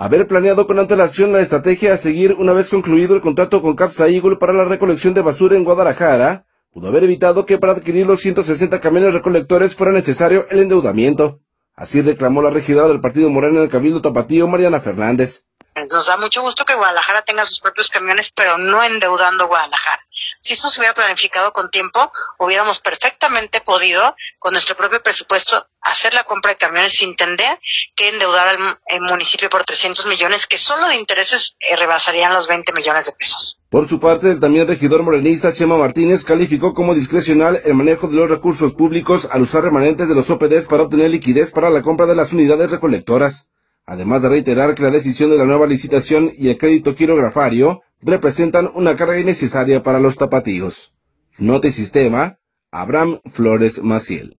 haber planeado con antelación la estrategia a seguir una vez concluido el contrato con Capsa Eagle para la recolección de basura en Guadalajara, pudo haber evitado que para adquirir los 160 camiones recolectores fuera necesario el endeudamiento. Así reclamó la regidora del Partido Morena en el Cabildo Tapatío, Mariana Fernández. Nos da mucho gusto que Guadalajara tenga sus propios camiones, pero no endeudando Guadalajara. Si esto se hubiera planificado con tiempo, hubiéramos perfectamente podido, con nuestro propio presupuesto, hacer la compra de camiones sin tener que endeudar al municipio por 300 millones, que solo de intereses rebasarían los 20 millones de pesos. Por su parte, el también regidor morenista Chema Martínez calificó como discrecional el manejo de los recursos públicos al usar remanentes de los OPDs para obtener liquidez para la compra de las unidades recolectoras. Además de reiterar que la decisión de la nueva licitación y el crédito quirografario representan una carga innecesaria para los tapatíos. Notisistema, Abraham Flores Maciel.